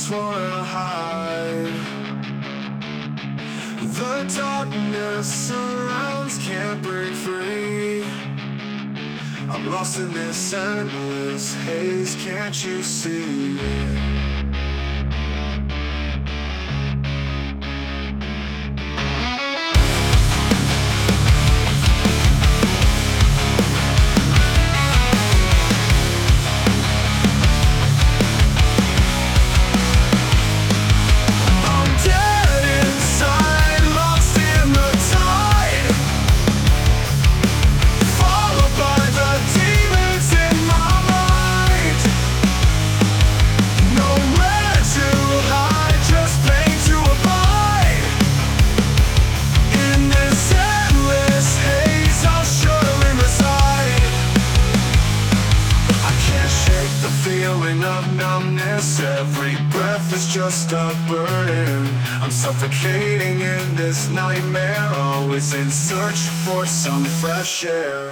just wanna hide. The darkness surrounds, can't break free. I'm lost in this endless haze, can't you see? Of numbness, every breath is just a burden. I'm suffocating in this nightmare, always in search for some fresh air.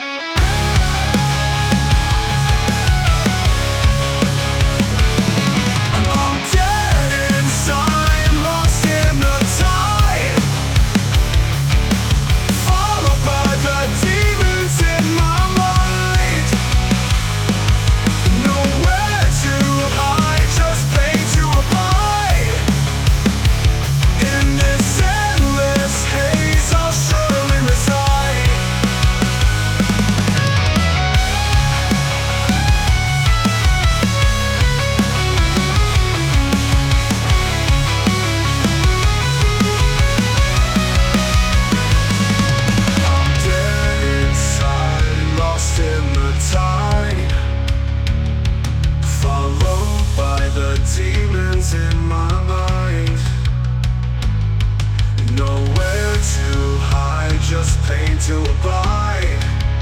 Demons in my mind, nowhere to hide, just pain to abide.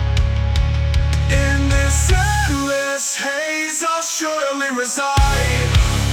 In this endless haze, I'll surely reside.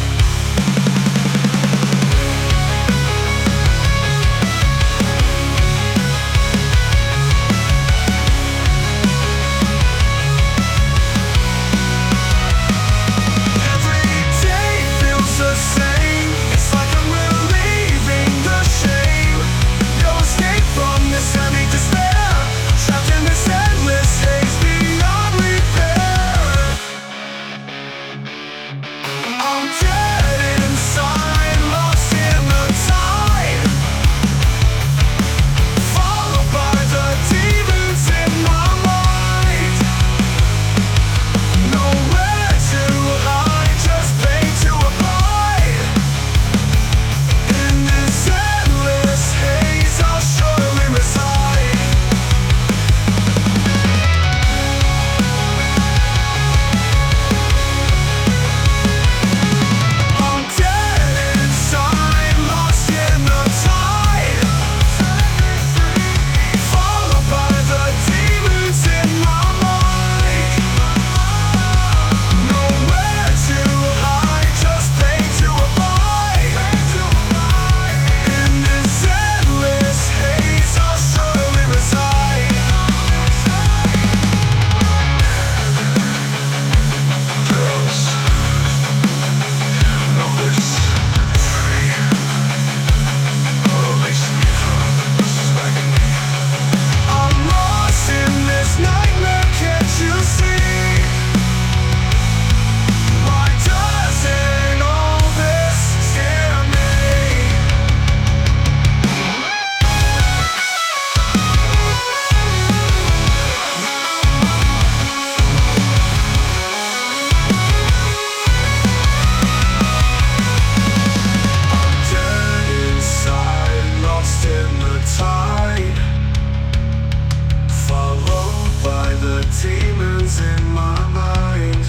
Demons in my mind,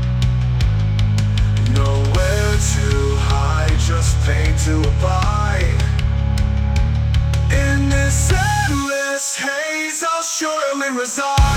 nowhere to hide, just pain to abide. In this endless haze, I'll surely reside.